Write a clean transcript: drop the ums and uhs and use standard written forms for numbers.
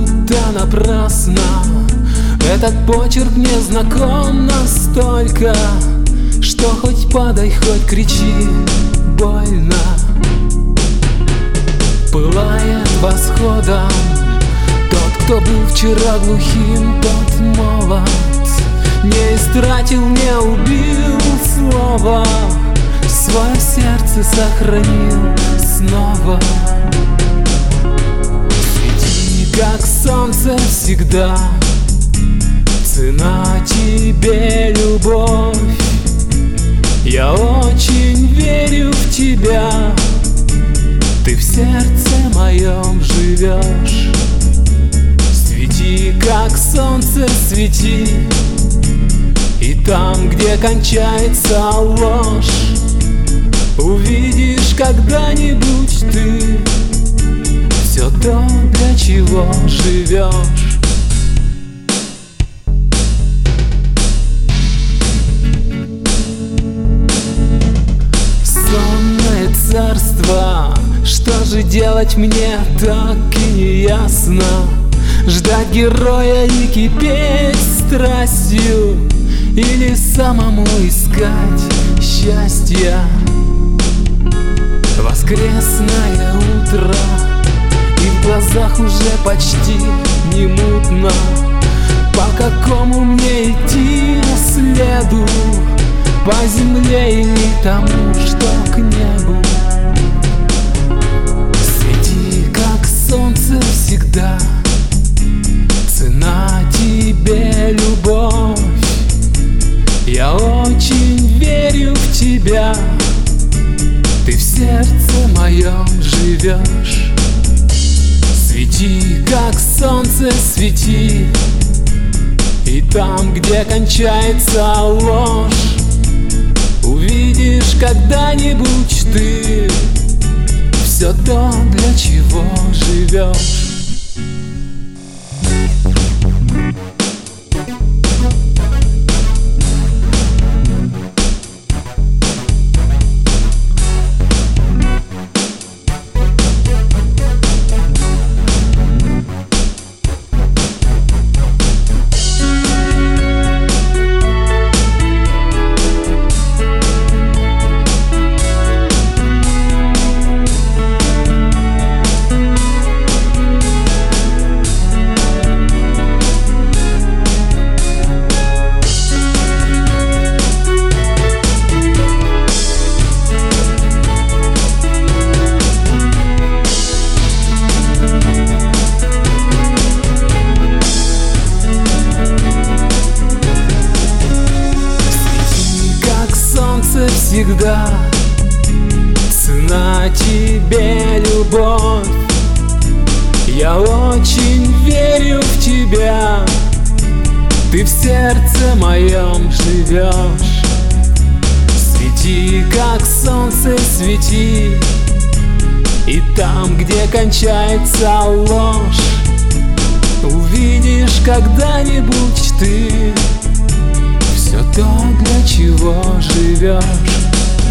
будто напрасно. Этот почерк мне знаком настолько, что хоть падай, хоть кричи, больно. Пылает восходом тот, кто был вчера глухим, тот молод. Не истратил, не убил слова, свое сердце сохранил снова. Свети, как солнце всегда, цена тебе любовь. Я очень верю в тебя, ты в сердце моем живешь. Свети, как солнце, свети, и там, где кончается ложь, увидишь когда-нибудь ты все то, для чего живешь. Сонное царство, что же делать мне, так и не ясно. Ждать героя и кипеть страстью, или самому искать счастья. Воскресное утро, и в глазах уже почти не мутно. По какому мне идти следу, по земле или тому, что к небу? Свети, как солнце всегда, цена тебе любовь. Я очень верю в тебя, ты в сердце моем живешь. Свети, как солнце, свети, и там, где кончается ложь, увидишь когда-нибудь ты все то, для чего живешь. Всегда цена тебе любовь. Я очень верю в тебя, ты в сердце моем живешь. Свети, как солнце, свети, и там, где кончается ложь, увидишь когда-нибудь ты все то, для чего живешь.